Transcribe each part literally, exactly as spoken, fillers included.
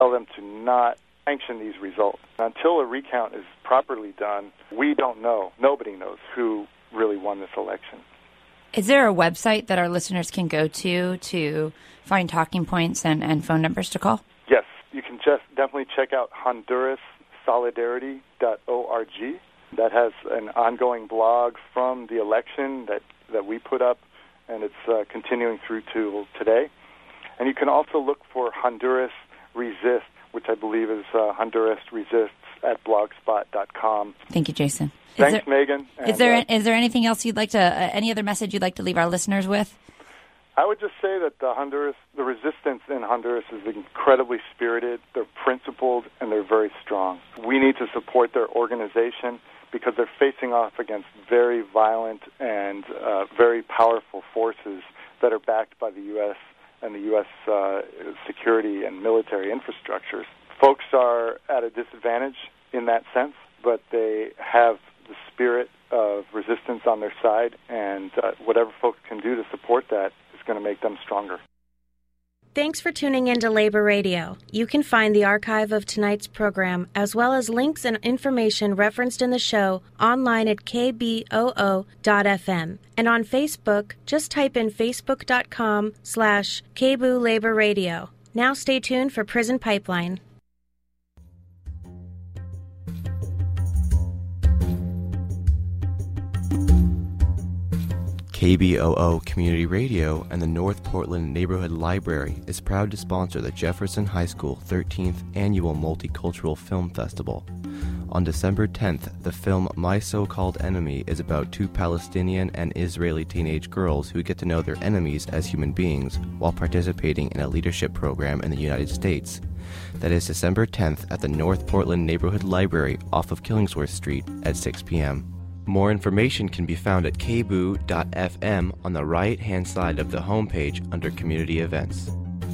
tell them to not sanction these results. Until a recount is properly done, we don't know. Nobody knows who really won this election. Is there a website that our listeners can go to to find talking points and, and phone numbers to call? Yes, you can just definitely check out Honduras Solidarity dot org. That has an ongoing blog from the election that, that we put up, and it's uh, continuing through to today. And you can also look for Honduras Resist, which I believe is uh, Honduras Resists at blogspot dot com. Thank you, Jason. Is Thanks, there, Megan. And, is there uh, is there anything else you'd like to, uh, any other message you'd like to leave our listeners with? I would just say that the Honduras, the resistance in Honduras is incredibly spirited, they're principled, and they're very strong. We need to support their organization because they're facing off against very violent and uh, very powerful forces that are backed by the U S and the U S uh, security and military infrastructures. Folks are at a disadvantage in that sense, but they have the spirit of resistance on their side, and uh, whatever folks can do to support that is going to make them stronger. Thanks for tuning in to Labor Radio. You can find the archive of tonight's program, as well as links and information referenced in the show, online at k b o o dot f m. And on Facebook, just type in facebook.com slash KBOO Labor Radio. Now stay tuned for Prison Pipeline. K B O O Community Radio and the North Portland Neighborhood Library is proud to sponsor the Jefferson High School thirteenth Annual Multicultural Film Festival. On December tenth, the film My So-Called Enemy is about two Palestinian and Israeli teenage girls who get to know their enemies as human beings while participating in a leadership program in the United States. That is December tenth at the North Portland Neighborhood Library off of Killingsworth Street at six p.m. More information can be found at k b o o dot f m on the right-hand side of the homepage under Community Events.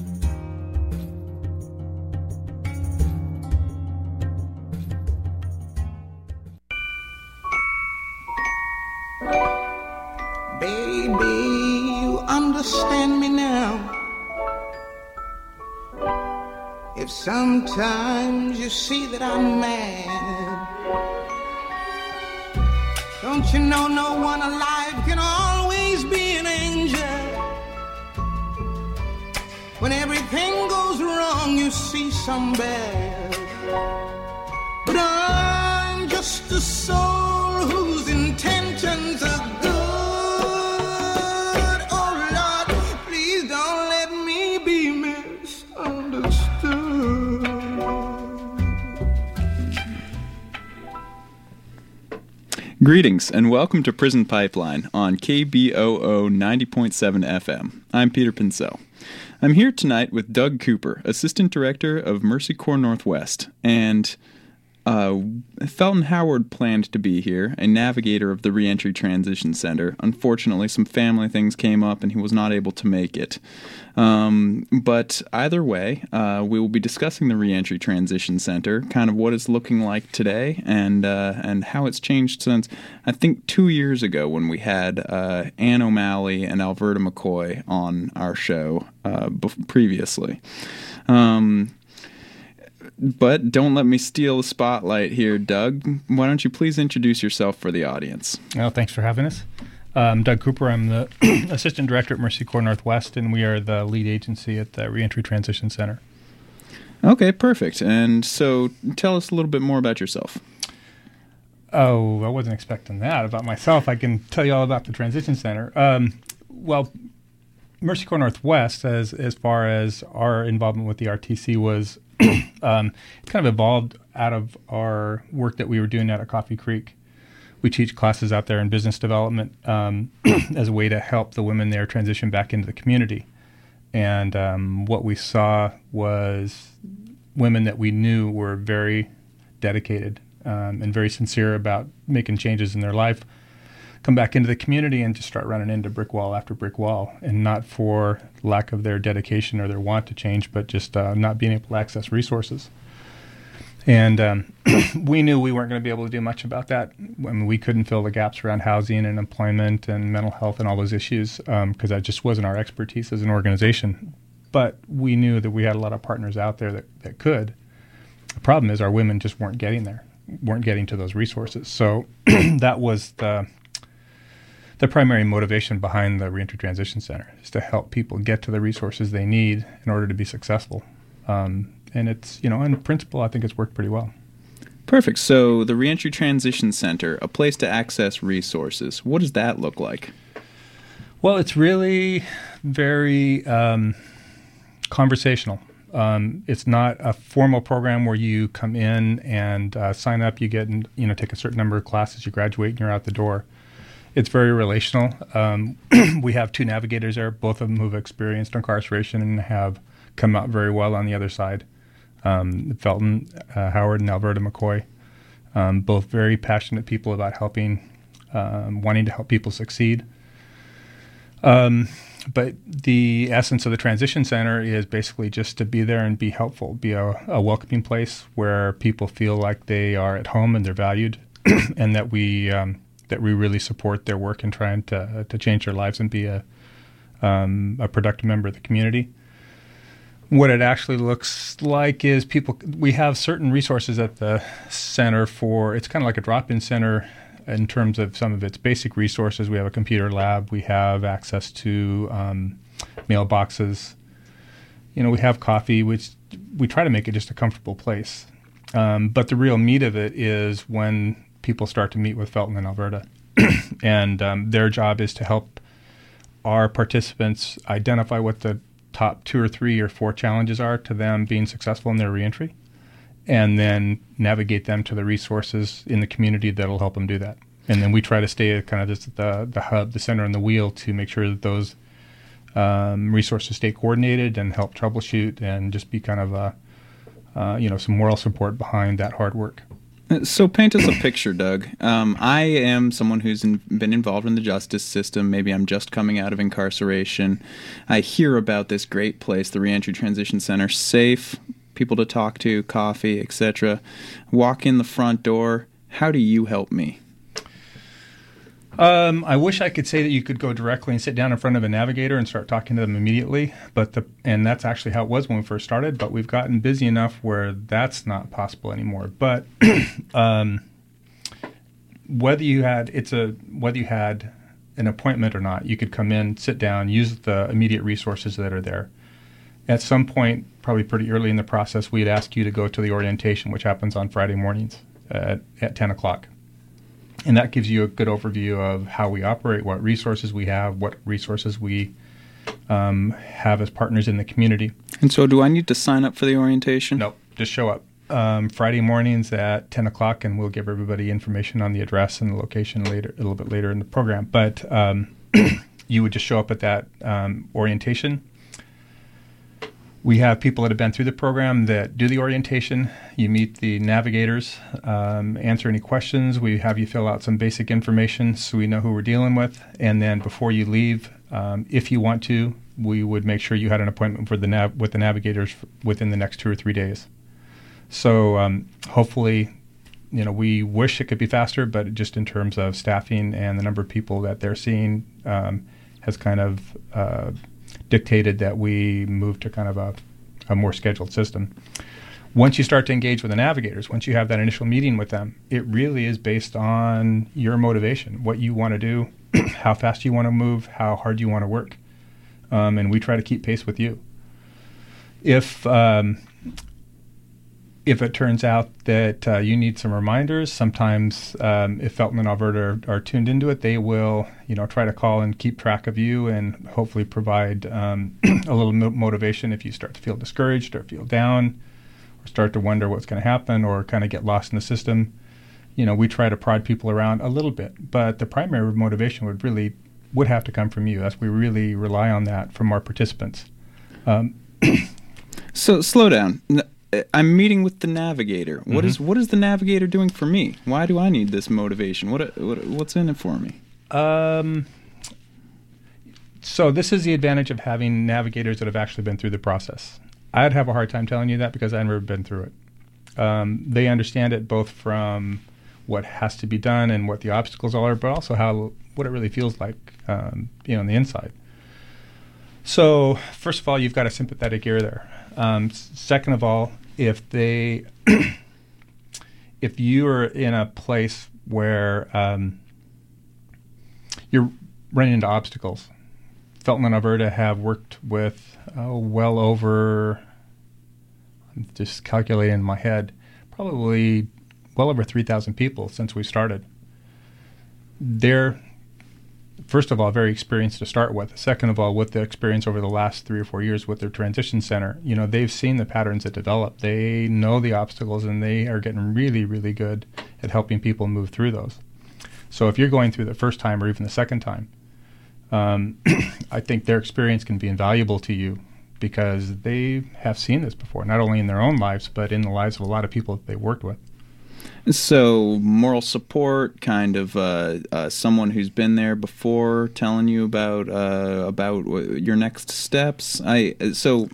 Baby, you understand me now. If sometimes you see that I'm mad, don't you know no one alive can always be an angel? When everything goes wrong, you see some bad. But I'm just a soul whose intentions are good. Oh, Lord, please don't let me be misunderstood. Greetings and welcome to Prison Pipeline on K B O O ninety point seven F M. I'm Peter Pinsell. I'm here tonight with Doug Cooper, Assistant Director of Mercy Corps Northwest, and uh, Felton Howard planned to be here, a navigator of the Reentry Transition Center. Unfortunately, some family things came up and he was not able to make it. Um, but either way, uh, we will be discussing the Reentry Transition Center, kind of what it's looking like today, and uh, and how it's changed since, I think, two years ago when we had uh, Ann O'Malley and Alberta McCoy on our show uh, bef- previously. Um, but don't let me steal the spotlight here, Doug. Why don't you please introduce yourself for the audience? Well, thanks for having us. I'm Doug Cooper. I'm the Assistant Director at Mercy Corps Northwest, and we are the lead agency at the Reentry Transition Center. Okay, perfect. And so tell us a little bit more about yourself. Oh, I wasn't expecting that about myself. I can tell you all about the Transition Center. Um, well, Mercy Corps Northwest, as as far as our involvement with the R T C was, um, it kind of evolved out of our work that we were doing out at Coffee Creek. We teach classes out there in business development um, as a way to help the women there transition back into the community. And um, what we saw was women that we knew were very dedicated um, and very sincere about making changes in their life, come back into the community and just start running into brick wall after brick wall, and not for lack of their dedication or their want to change, but just uh, not being able to access resources. And um, we knew we weren't going to be able to do much about that. I mean, we couldn't fill the gaps around housing and employment and mental health and all those issues because um, that just wasn't our expertise as an organization. but we knew that we had a lot of partners out there that, that could. The problem is our women just weren't getting there, weren't getting to those resources. So that was the the primary motivation behind the Reentry Transition Center, is to help people get to the resources they need in order to be successful. Um, and it's, you know, in principle, I think it's worked pretty well. Perfect. So the Reentry Transition Center, a place to access resources. What does that look like? Well, it's really very um, conversational. Um, it's not a formal program where you come in and uh, sign up, you get, you know, take a certain number of classes, you graduate, and you're out the door. It's very relational. Um, we have two navigators there, both of them who've experienced incarceration and have come out very well on the other side. Um, Felton uh, Howard and Alberta McCoy, um, both very passionate people about helping, um, wanting to help people succeed. Um, but the essence of the Transition Center is basically just to be there and be helpful, be a, a welcoming place where people feel like they are at home and they're valued, and that we um, that we really support their work in trying to to change their lives and be a um, a productive member of the community. What it actually looks like is people, we have certain resources at the center for, it's kind of like a drop-in center in terms of some of its basic resources. We have a computer lab. We have access to um, mailboxes. You know, we have coffee, which we try to make it just a comfortable place. Um, but the real meat of it is when people start to meet with Felton and Alberta. And um, their job is to help our participants identify what the top two or three or four challenges are to them being successful in their reentry, and then navigate them to the resources in the community that'll help them do that. And then we try to stay kind of just the the hub, the center, and the wheel to make sure that those um, resources stay coordinated and help troubleshoot and just be kind of a, uh, you know, some moral support behind that hard work. So paint us a picture, Doug. Um, I am someone who's in, been involved in the justice system. Maybe I'm just coming out of incarceration. I hear about this great place, the Reentry Transition Center, safe, people to talk to, coffee, et cetera. Walk in the front door. How do you help me? Um, I wish I could say that you could go directly and sit down in front of a navigator and start talking to them immediately, but the and that's actually how it was when we first started, but we've gotten busy enough where that's not possible anymore. But um, whether you had it's a whether you had an appointment or not, you could come in, sit down, use the immediate resources that are there. At some point, probably pretty early in the process, we'd ask you to go to the orientation, which happens on Friday mornings at, at ten o'clock. And that gives you a good overview of how we operate, what resources we have, what resources we um, have as partners in the community. And so do I need to sign up for the orientation? No, just show up. Um, Friday mornings at ten o'clock, and we'll give everybody information on the address and the location later, a little bit later in the program. But um, you would just show up at that um, orientation. We have people that have been through the program that do the orientation. You meet the navigators, um, answer any questions. We have you fill out some basic information so we know who we're dealing with. And then before you leave, um, if you want to, we would make sure you had an appointment for the nav- with the navigators f- within the next two or three days. So um, hopefully, you know, we wish it could be faster, but just in terms of staffing and the number of people that they're seeing um, has kind of uh, dictated that we move to kind of a, a more scheduled system. Once you start to engage with the navigators, once you have that initial meeting with them, it really is based on your motivation, what you want to do, how fast you want to move, how hard you want to work. Um, and we try to keep pace with you. If um, if it turns out that uh, you need some reminders, sometimes um, if Felton and Alberta are, are tuned into it, they will, you know, try to call and keep track of you and hopefully provide um, a little mo- motivation if you start to feel discouraged or feel down or start to wonder what's going to happen or kind of get lost in the system. You know, we try to prod people around a little bit, but the primary motivation would really would have to come from you, as we really rely on that from our participants. Um, so slow down. I'm meeting with the navigator. What Mm-hmm. is what is the navigator doing for me? Why do I need this motivation? What, what what's in it for me? Um, so this is the advantage of having navigators that have actually been through the process. I'd have a hard time telling you that because I've never been through it. Um, they understand it both from what has to be done and what the obstacles are, but also how what it really feels like, um, you know, on the inside. So, first of all, you've got a sympathetic ear there. Um, s- second of all, if they, if you are in a place where um, you're running into obstacles, Felton and Alberta have worked with oh, well over, I'm just calculating in my head, probably well over three thousand people since we started. They're, first of all, very experienced to start with. Second of all, with the experience over the last three or four years with their transition center, you know, they've seen the patterns that develop. They know the obstacles, and they are getting really, really good at helping people move through those. So if you're going through the first time or even the second time, um, I think their experience can be invaluable to you because they have seen this before, not only in their own lives, but in the lives of a lot of people that they've worked with. So moral support, kind of uh, uh, someone who's been there before, telling you about uh, about w- your next steps. I so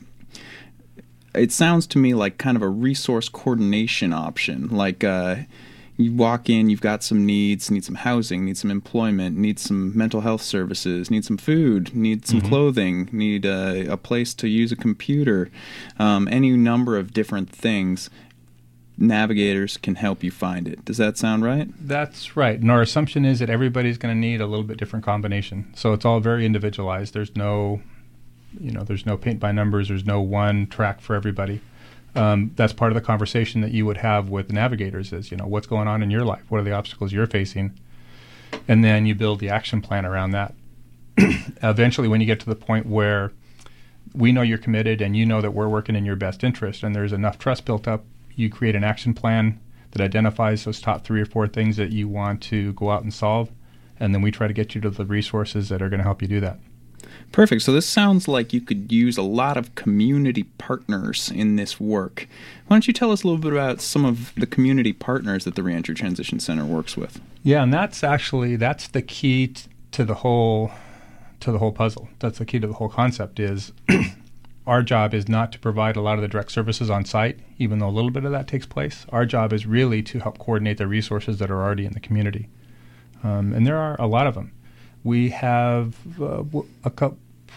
it sounds to me like kind of a resource coordination option. Like uh, you walk in, you've got some needs, need some housing, need some employment, need some mental health services, need some food, need some mm-hmm. clothing, need a, a place to use a computer, um, any number of different things. Navigators can help you find it. Does that sound right? That's right. And our assumption is that everybody's going to need a little bit different combination. So it's all very individualized. There's no, you know, there's no paint by numbers. There's no one track for everybody. Um, that's part of the conversation that you would have with the navigators is, you know, what's going on in your life? What are the obstacles you're facing? And then you build the action plan around that. Eventually, when you get to the point where we know you're committed and you know that we're working in your best interest and there's enough trust built up, you create an action plan that identifies those top three or four things that you want to go out and solve, and then we try to get you to the resources that are going to help you do that. Perfect. So this sounds like you could use a lot of community partners in this work. Why don't you tell us a little bit about some of the community partners that the Reentry Transition Center works with? Yeah, and that's actually that's the key t- to the whole to the whole puzzle. That's the key to the whole concept is our job is not to provide a lot of the direct services on site, even though a little bit of that takes place. Our job is really to help coordinate the resources that are already in the community. Um, and there are a lot of them. We have uh, a couple,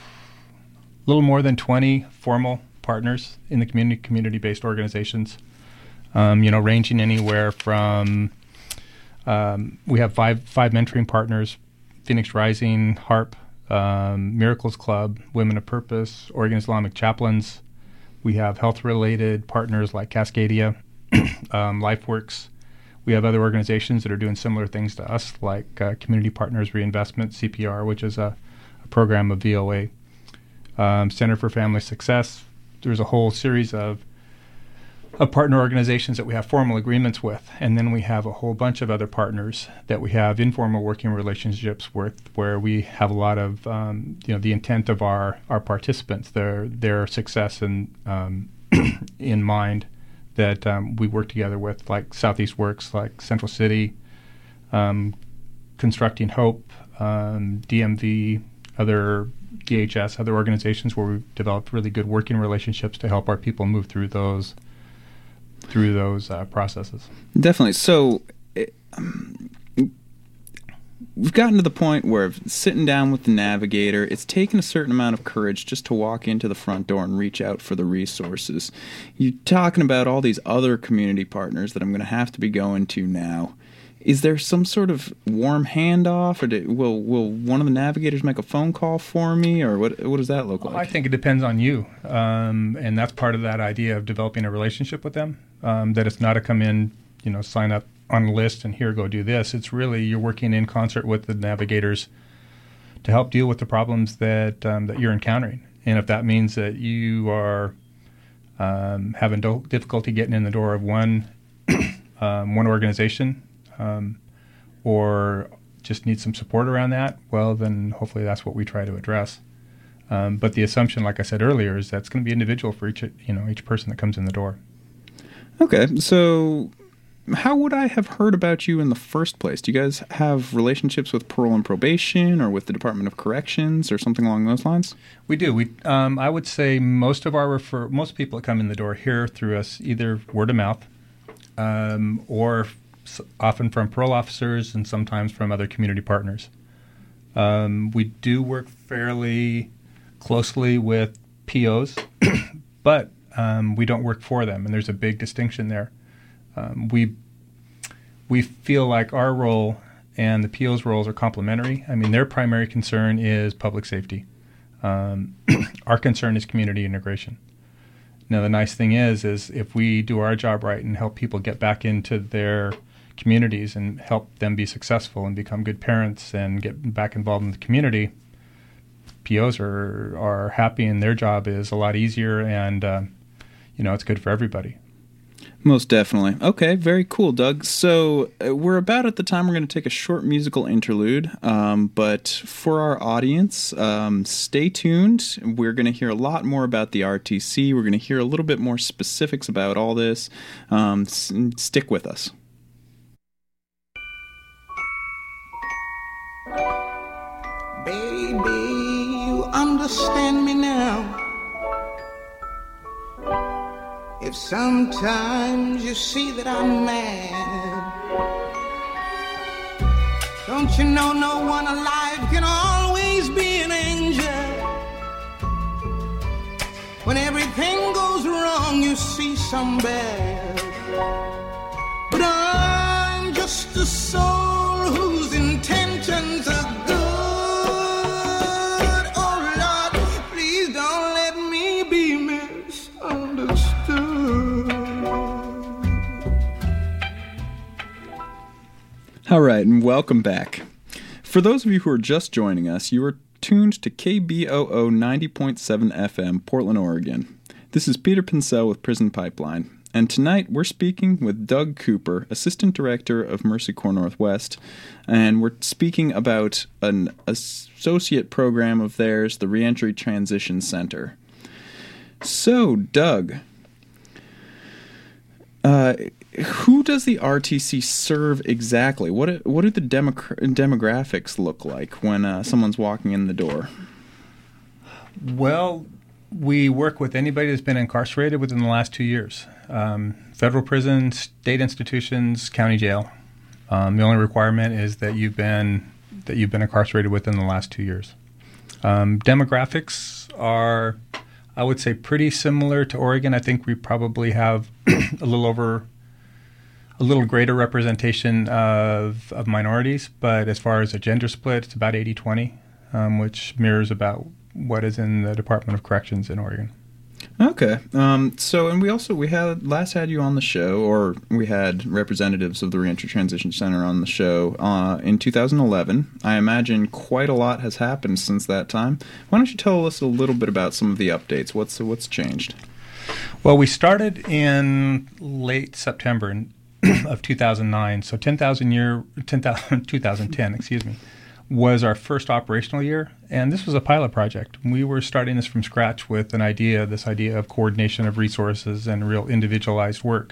little more than twenty formal partners in the community, community-based organizations, um, you know, ranging anywhere from, um, we have five, five mentoring partners, Phoenix Rising, HARP, Um, Miracles Club, Women of Purpose, Oregon Islamic Chaplains. We have health-related partners like Cascadia, um, LifeWorks. We have other organizations that are doing similar things to us, like uh, Community Partners Reinvestment, C P R, which is a, a program of V O A. Um, Center for Family Success. There's a whole series of of partner organizations that we have formal agreements with, and then we have a whole bunch of other partners that we have informal working relationships with, where we have a lot of um, you know the intent of our, our participants, their their success in um, in mind, that um, we work together with, like Southeast Works, like Central City, um, Constructing Hope, um, D M V, other D H S, other organizations where we've developed really good working relationships to help our people move through those through those uh, processes. Definitely. So it, um, we've gotten to the point where sitting down with the navigator, it's taken a certain amount of courage just to walk into the front door and reach out for the resources. You're talking about all these other community partners that I'm going to have to be going to now. Is there some sort of warm handoff, or do, will will one of the navigators make a phone call for me, or what what does that look like? Well, I think it depends on you, um, and that's part of that idea of developing a relationship with them. Um, that it's not a come in, you know, sign up on a list and here, go do this. It's really you're working in concert with the navigators to help deal with the problems that um, that you're encountering. And if that means that you are um, having do- difficulty getting in the door of one um, one organization, um, or just need some support around that, well, then hopefully that's what we try to address. Um, but the assumption, like I said earlier, is that it's going to be individual for each you know each person that comes in the door. Okay, so how would I have heard about you in the first place? Do you guys have relationships with parole and probation, or with the Department of Corrections, or something along those lines? We do. We, um, I would say most of our refer, most people that come in the door hear through us either word of mouth, um, or f- often from parole officers, and sometimes from other community partners. Um, we do work fairly closely with P Os, but um, we don't work for them, and there's a big distinction there. Um, we we feel like our role and the P O's roles are complementary. I mean, their primary concern is public safety. Um, our concern is community integration. Now, the nice thing is, is if we do our job right and help people get back into their communities and help them be successful and become good parents and get back involved in the community, P Os are are happy and their job is a lot easier, and uh, you know, it's good for everybody. Most definitely. Okay, very cool, Doug. So uh, we're about at the time we're going to take a short musical interlude, um, but for our audience, um, stay tuned. We're going to hear a lot more about the R T C. We're going to hear a little bit more specifics about all this. Um, s- stick with us. Baby, you understand me now. If sometimes you see that I'm mad, don't you know no one alive can always be an angel? When everything goes wrong, you see some bad. But I'm just a soul whose intentions are good. Oh Lord, please don't let me be misunderstood. All right, and welcome back. For those of you who are just joining us, you are tuned to K B O O ninety point seven F M, Portland, Oregon. This is Peter Pincel with Prison Pipeline, and tonight we're speaking with Doug Cooper, Assistant Director of Mercy Corps Northwest, and we're speaking about an associate program of theirs, the Reentry Transition Center. So, Doug, uh, who does the R T C serve exactly? What what do the demo- demographics look like when uh, someone's walking in the door? Well, we work with anybody that's been incarcerated within the last two years. Um, federal prison, state institutions, county jail. Um, the only requirement is that you've been that you've been incarcerated within the last two years. Um, demographics are, I would say, pretty similar to Oregon. I think we probably have a little over, a little greater representation of of minorities. But as far as a gender split, it's about eighty twenty, um, which mirrors about what is in the Department of Corrections in Oregon. Okay. Um, so, and we also, we had, last had you on the show, or we had representatives of the Reentry Transition Center on the show uh, in two thousand eleven. I imagine quite a lot has happened since that time. Why don't you tell us a little bit about some of the updates? What's what's changed? Well, we started in late September in, of two thousand nine, so ten thousand year, ten thousand, two thousand ten, excuse me, was our first operational year, and this was a pilot project. We were starting this from scratch with an idea, this idea of coordination of resources and real individualized work.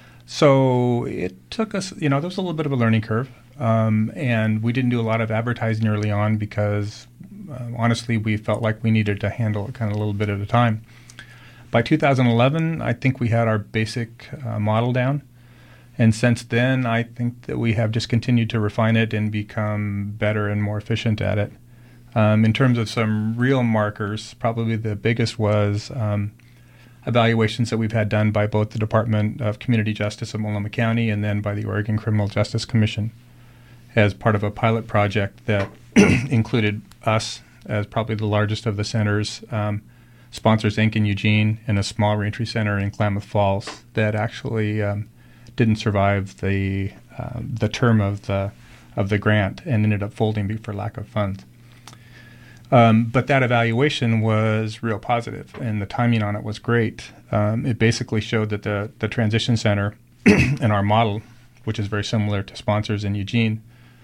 So it took us, you know, there was a little bit of a learning curve, um, and we didn't do a lot of advertising early on because, uh, honestly, we felt like we needed to handle it kind of a little bit at a time. By two thousand eleven, I think we had our basic uh, model down. And since then, I think that we have just continued to refine it and become better and more efficient at it. Um, in terms of some real markers, probably the biggest was um, evaluations that we've had done by both the Department of Community Justice of Multnomah County and then by the Oregon Criminal Justice Commission as part of a pilot project that included us as probably the largest of the centers, um, Sponsors Incorporated in Eugene, and a small reentry center in Klamath Falls that actually um, didn't survive the uh, the term of the of the grant and ended up folding for lack of funds. Um, but that evaluation was real positive, and the timing on it was great. Um, it basically showed that the the transition center and our model, which is very similar to Sponsors in Eugene,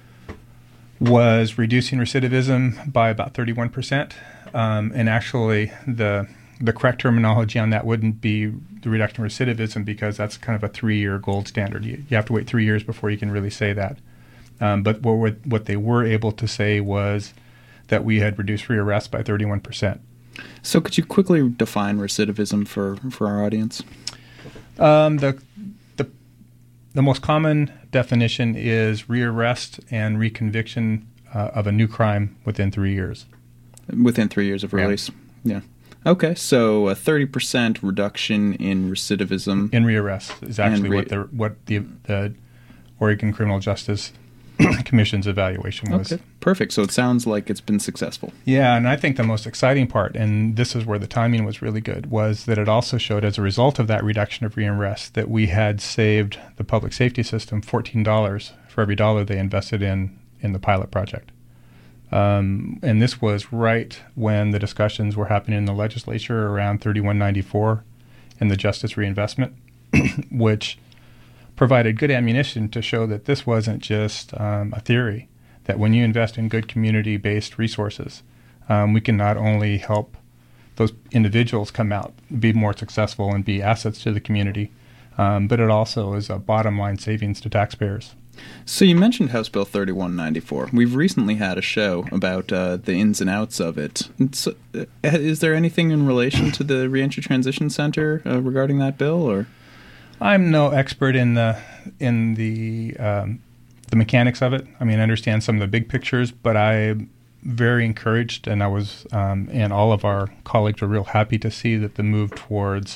was reducing recidivism by about thirty-one percent. Um, and actually, the the correct terminology on that wouldn't be the reduction of recidivism because that's kind of a three-year gold standard. You, you have to wait three years before you can really say that. Um, but what, what they were able to say was that we had reduced rearrests by thirty-one percent. So could you quickly define recidivism for, for our audience? Um, the, the, the most common definition is rearrest and reconviction uh, of a new crime within three years. Within three years of release. Yeah. Yeah. Okay, so a thirty percent reduction in recidivism. In rearrest is actually re- what the what the, the Oregon Criminal Justice Commission's evaluation was. Okay, perfect. So it sounds like it's been successful. Yeah, and I think the most exciting part, and this is where the timing was really good, was that it also showed as a result of that reduction of rearrest that we had saved the public safety system fourteen dollars for every dollar they invested in, in the pilot project. Um, and this was right when the discussions were happening in the legislature around thirty-one ninety-four and the Justice Reinvestment, which provided good ammunition to show that this wasn't just um, a theory, that when you invest in good community-based resources, um, we can not only help those individuals come out, be more successful, and be assets to the community, um, but it also is a bottom-line savings to taxpayers. So you mentioned House Bill thirty-one ninety-four. We've recently had a show about uh, the ins and outs of it. So, uh, is there anything in relation to the Reentry Transition Center uh, regarding that bill, or? I'm no expert in the in the um, the mechanics of it. I mean, I understand some of the big pictures, but I'm very encouraged, and I was um, and all of our colleagues were real happy to see that the move towards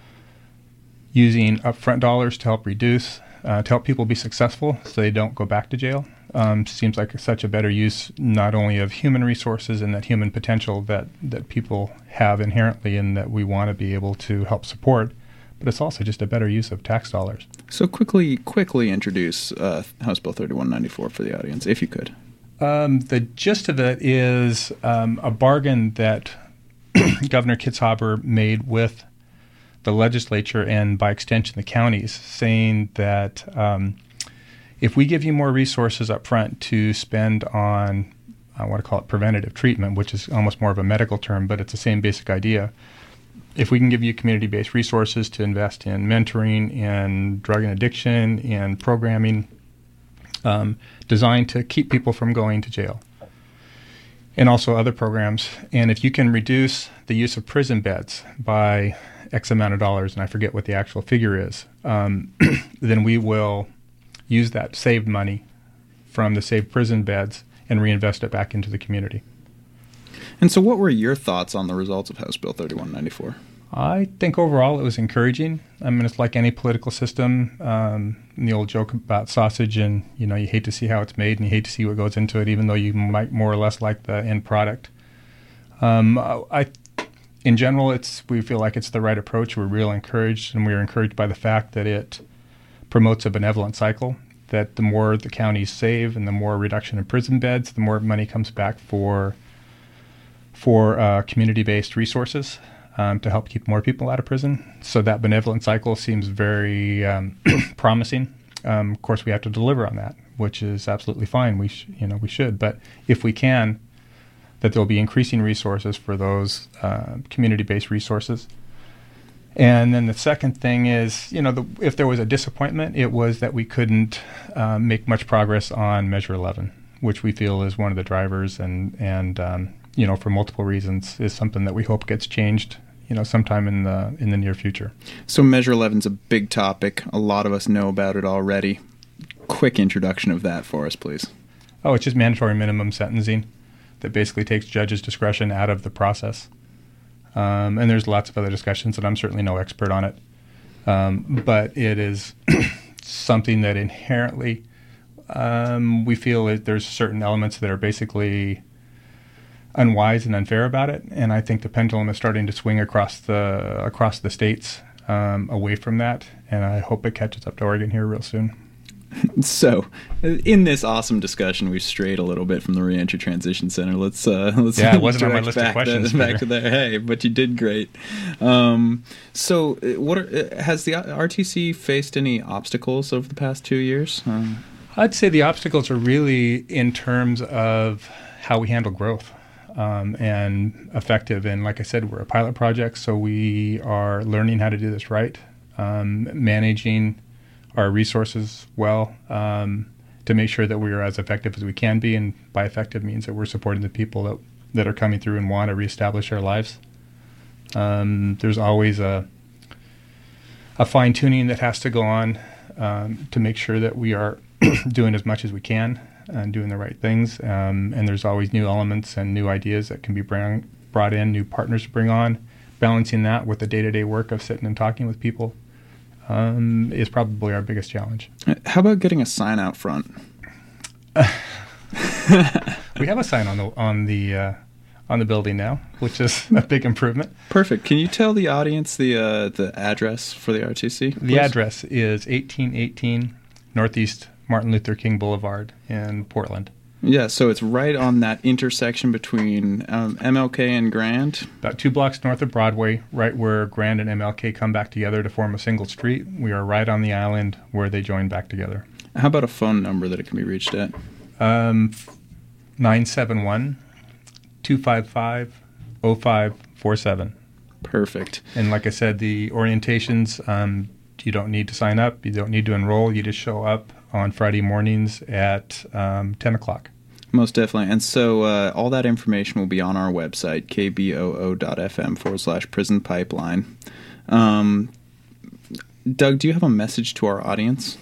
using upfront dollars to help reduce. Uh, to help people be successful so they don't go back to jail um, seems like such a better use not only of human resources and that human potential that, that people have inherently and that we want to be able to help support, but it's also just a better use of tax dollars. So quickly quickly introduce uh, House Bill thirty-one ninety-four for the audience, if you could. Um, the gist of it is um, a bargain that Governor Kitzhaber made with the legislature and by extension the counties, saying that um, if we give you more resources up front to spend on, I want to call it preventative treatment, which is almost more of a medical term, but it's the same basic idea. If we can give you community-based resources to invest in mentoring, in drug and addiction, in programming, um, designed to keep people from going to jail, and also other programs. And if you can reduce the use of prison beds by X amount of dollars, and I forget what the actual figure is, um, then we will use that saved money from the saved prison beds and reinvest it back into the community. And so what were your thoughts on the results of House Bill thirty-one ninety-four? I think overall it was encouraging. I mean, it's like any political system. Um, the old joke about sausage, and you know, you hate to see how it's made and you hate to see what goes into it, even though you might more or less like the end product. Um, I In general, it's we feel like it's the right approach. We're real encouraged, and we're encouraged by the fact that it promotes a benevolent cycle, that the more the counties save and the more reduction in prison beds, the more money comes back for for uh, community-based resources um, to help keep more people out of prison. So that benevolent cycle seems very um, promising. Um, of course, we have to deliver on that, which is absolutely fine. We sh- you know we should, but if we can, that there will be increasing resources for those uh, community-based resources. And then the second thing is, you know, the, if there was a disappointment, it was that we couldn't uh, make much progress on Measure eleven, which we feel is one of the drivers and, and um, you know, for multiple reasons, is something that we hope gets changed, you know, sometime in the in the near future. So Measure eleven's a big topic. A lot of us know about it already. Quick introduction of that for us, please. Oh, it's just mandatory minimum sentencing that basically takes judges' discretion out of the process. Um, and there's lots of other discussions, and I'm certainly no expert on it. Um, but it is something that inherently um, we feel that there's certain elements that are basically unwise and unfair about it. And I think the pendulum is starting to swing across the across the states um, away from that. And I hope it catches up to Oregon here real soon. So, in this awesome discussion, we've strayed a little bit from the Reentry Transition Center. Let's uh, let's yeah, it wasn't on my list back of questions. To, back to there. Hey, but you did great. Um, so, what are, has the R T C faced any obstacles over the past two years? Um, I'd say the obstacles are really in terms of how we handle growth um, and effective. And like I said, we're a pilot project, so we are learning how to do this right, um, managing our resources well um, to make sure that we are as effective as we can be. And by effective means that we're supporting the people that, that are coming through and want to reestablish their lives. Um, there's always a, a fine-tuning that has to go on um, to make sure that we are doing as much as we can and doing the right things. Um, and there's always new elements and new ideas that can be bring, brought in, new partners to bring on, balancing that with the day-to-day work of sitting and talking with people um, is probably our biggest challenge. How about getting a sign out front? We have a sign on the on the uh, on the building now, which is a big improvement. Perfect. Can you tell the audience the uh, the address for the R T C? The address is eighteen eighteen Northeast Martin Luther King Boulevard in Portland. Yeah, so it's right on that intersection between um, M L K and Grand. About two blocks north of Broadway, right where Grand and M L K come back together to form a single street. We are right on the island where they join back together. How about a phone number that it can be reached at? Um, nine seven one, two five five, oh five four seven. Perfect. And like I said, the orientations, um, you don't need to sign up. You don't need to enroll. You just show up on Friday mornings at um, ten o'clock. Most definitely. And so uh, all that information will be on our website, kboo.fm forward slash prison pipeline. Um, Doug, do you have a message to our audience?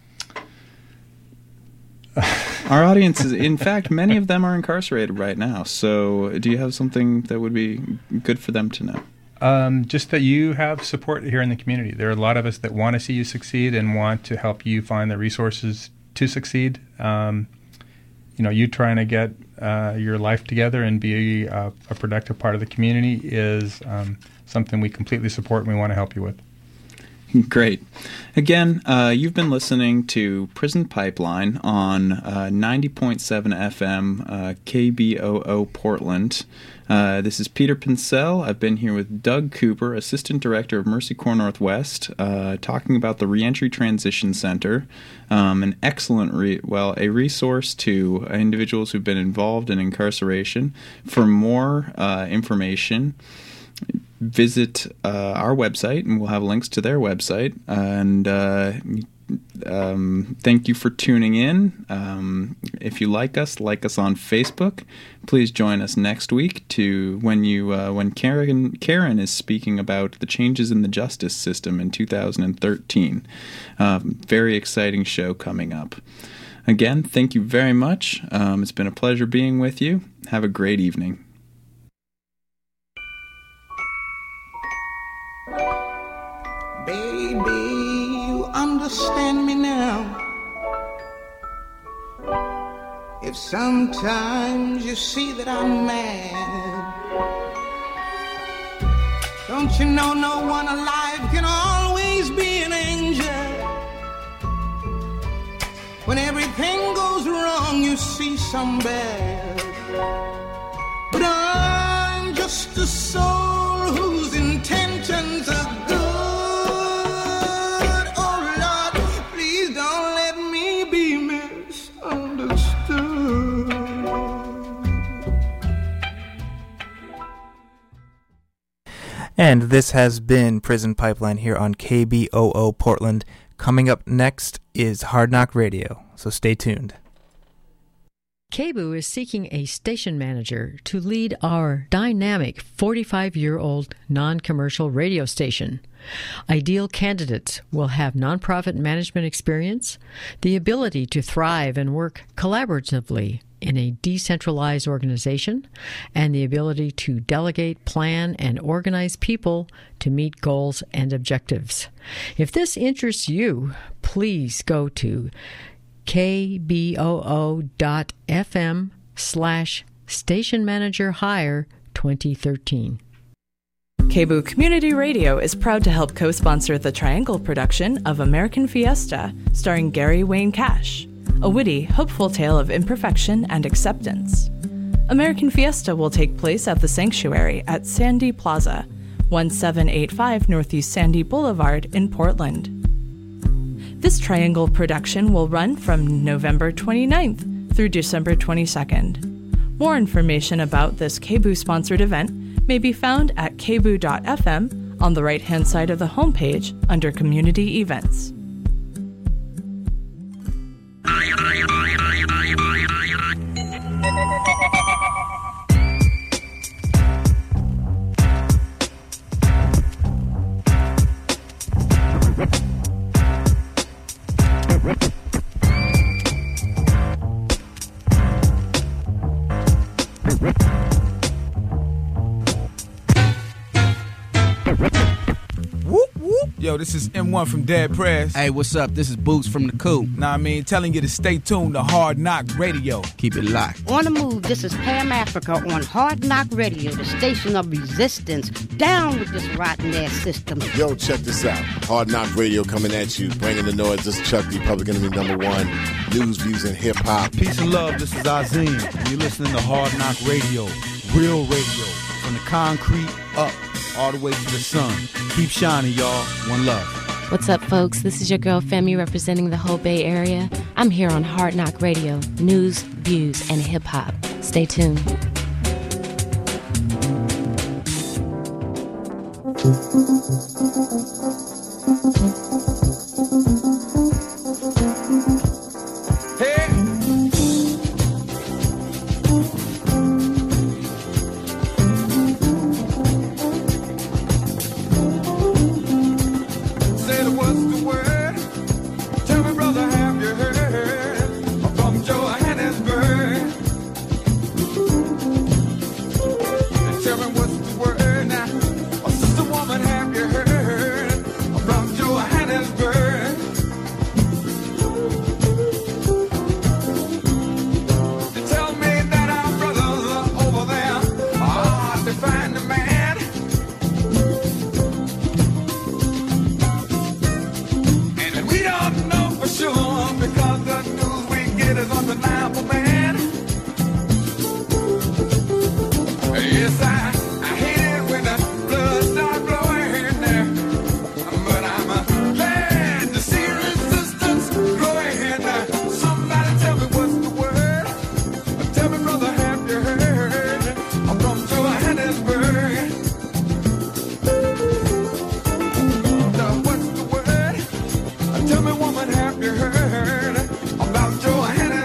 Our audience is, in fact, many of them are incarcerated right now. So do you have something that would be good for them to know? Um, just that you have support here in the community. There are a lot of us that want to see you succeed and want to help you find the resources to succeed. Um, you know, you trying to get uh, your life together and be a, a productive part of the community is um, something we completely support and we want to help you with. Great. Again, uh, you've been listening to Prison Pipeline on uh, ninety point seven F M uh, K B O O Portland. Uh, this is Peter Pincel. I've been here with Doug Cooper, Assistant Director of Mercy Corps Northwest, uh, talking about the Reentry Transition Center, um, an excellent, re- well, a resource to individuals who've been involved in incarceration. For more uh, information, visit uh, our website, and we'll have links to their website. And uh, um, thank you for tuning in. Um, if you like us, like us on Facebook. Please join us next week to when you uh, when Karen Karen is speaking about the changes in the justice system in two thousand thirteen. Um, very exciting show coming up. Again, thank you very much. Um, it's been a pleasure being with you. Have a great evening. Baby, you understand me now. If sometimes you see that I'm mad, don't you know no one alive can always be an angel? When everything goes wrong, you see some bad. But I'm just a soul whose intentions are good. And this has been Prison Pipeline here on K B O O Portland. Coming up next is Hard Knock Radio, so stay tuned. K B O O is seeking a station manager to lead our dynamic forty-five-year-old non-commercial radio station. Ideal candidates will have nonprofit management experience, the ability to thrive and work collaboratively in a decentralized organization, and the ability to delegate, plan, and organize people to meet goals and objectives. If this interests you, please go to kboo.fm slash station manager hire 2013. K B O O Community Radio is proud to help co-sponsor the Triangle production of American Fiesta, starring Gary Wayne Cash, a witty, hopeful tale of imperfection and acceptance. American Fiesta will take place at the Sanctuary at Sandy Plaza, seventeen eighty-five Northeast Sandy Boulevard in Portland. This Triangle production will run from November twenty-ninth through December twenty-second. More information about this K B O O-sponsored event may be found at k b o o dot f m on the right-hand side of the homepage under Community Events. Yo, this is M one from Dead Press. Hey, what's up? This is Boots from The Coop. Nah, I mean, telling you to stay tuned to Hard Knock Radio. Keep it locked. On the move, this is Pam Africa on Hard Knock Radio, the station of resistance. Down with this rotten ass system. Yo, check this out. Hard Knock Radio coming at you, bringing the noise. This is Chuck D, Public Enemy number one. News, views, and hip hop. Peace and love, this is Azim. You're listening to Hard Knock Radio, real radio. From the concrete up, all the way to the sun. Keep shining, y'all. One love. What's up, folks? This is your girl, Femi, representing the whole Bay Area. I'm here on Hard Knock Radio, news, views, and hip-hop. Stay tuned. Tell me, woman, have you heard?